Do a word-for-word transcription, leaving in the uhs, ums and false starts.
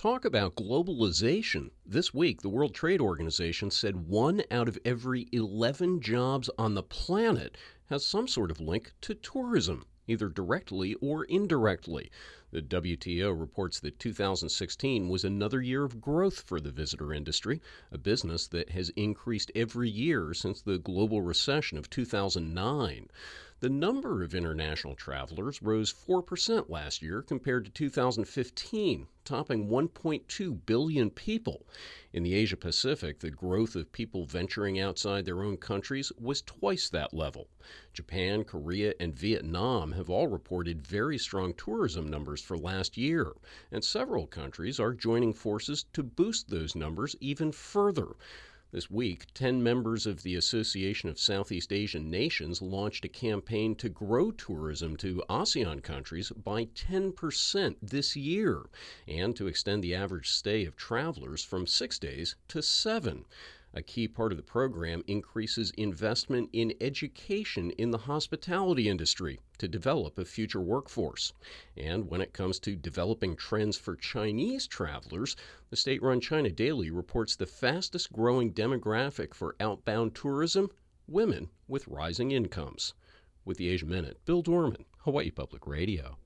talk about globalization. This week, the World Trade Organization said one out of every eleven jobs on the planet has some sort of link to tourism, either directly or indirectly. The W T O reports that two thousand sixteen was another year of growth for the visitor industry, a business that has increased every year since the global recession of two thousand nine. The number of international travelers rose four percent last year compared to two thousand fifteen, topping one point two billion people. In the Asia Pacific, the growth of people venturing outside their own countries was twice that level. Japan, Korea, and Vietnam have all reported very strong tourism numbers for last year, and several countries are joining forces to boost those numbers even further. This week, ten members of the Association of Southeast Asian Nations launched a campaign to grow tourism to ASEAN countries by ten percent this year and to extend the average stay of travelers from six days to seven. A key part of the program increases investment in education in the hospitality industry to develop a future workforce. And when it comes to developing trends for Chinese travelers, the state-run China Daily reports the fastest growing demographic for outbound tourism: women with rising incomes. With the Asia Minute, Bill Dorman, Hawaii Public Radio.